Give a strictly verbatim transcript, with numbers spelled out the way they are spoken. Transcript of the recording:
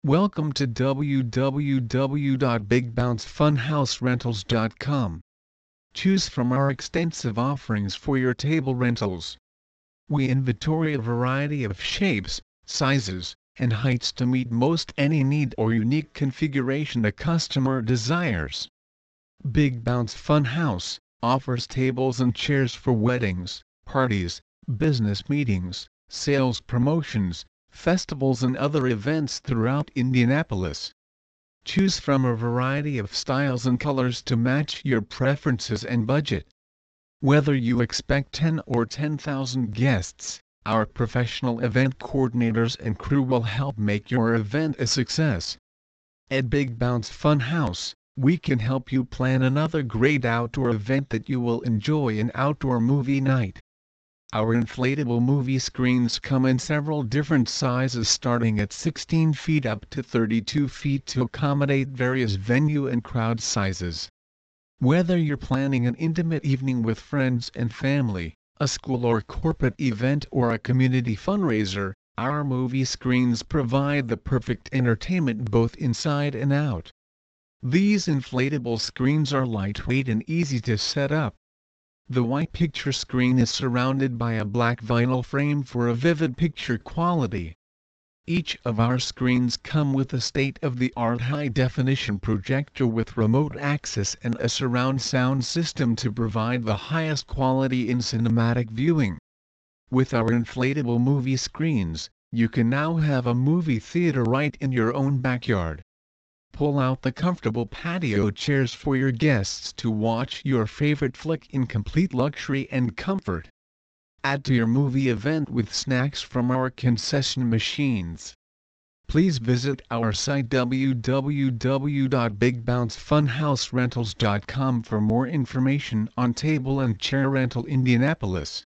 Welcome to w w w dot big bounce funhouse rentals dot com. Choose from our extensive offerings for your table rentals. We inventory a variety of shapes, sizes, and heights to meet most any need or unique configuration a customer desires. Big Bounce Funhouse offers tables and chairs for weddings, parties, business meetings, sales promotions, festivals and other events throughout Indianapolis. Choose from a variety of styles and colors to match your preferences and budget. Whether you expect ten or ten thousand guests, our professional event coordinators and crew will help make your event a success. At Big Bounce Funhouse, we can help you plan another great outdoor event that you will enjoy, an outdoor movie night. Our inflatable movie screens come in several different sizes starting at sixteen feet up to thirty-two feet to accommodate various venue and crowd sizes. Whether you're planning an intimate evening with friends and family, a school or corporate event or a community fundraiser, our movie screens provide the perfect entertainment both inside and out. These inflatable screens are lightweight and easy to set up. The white picture screen is surrounded by a black vinyl frame for a vivid picture quality. Each of our screens come with a state-of-the-art high-definition projector with remote access and a surround sound system to provide the highest quality in cinematic viewing. With our inflatable movie screens, you can now have a movie theater right in your own backyard. Pull out the comfortable patio chairs for your guests to watch your favorite flick in complete luxury and comfort. Add to your movie event with snacks from our concession machines. Please visit our site w w w dot big bounce funhouse rentals dot com for more information on table and chair rental Indianapolis.